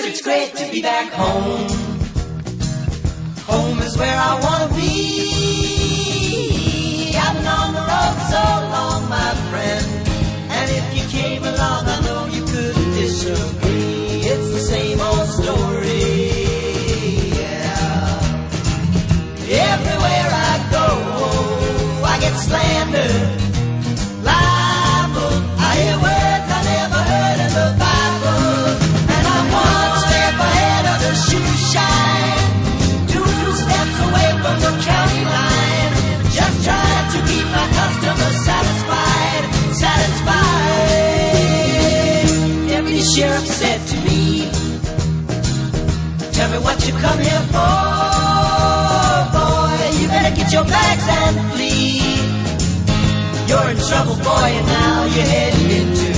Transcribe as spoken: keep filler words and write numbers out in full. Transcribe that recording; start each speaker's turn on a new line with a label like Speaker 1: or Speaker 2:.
Speaker 1: it's great to be back home. Home is where I wanna be. I've been on the road so long, my friend, and if you came along, I know you couldn't disagree. It's the same old story, yeah. Everywhere I go, I get slandered, libel. I hear words I never heard in the Bible, and I'm one step ahead of the shoe shine, two steps away from the county line, just trying to keep my customers satisfied, satisfied. Every sheriff said to me, tell me what you come here for, boy, you better get your bags and flee. You're in trouble, boy, and now you're heading into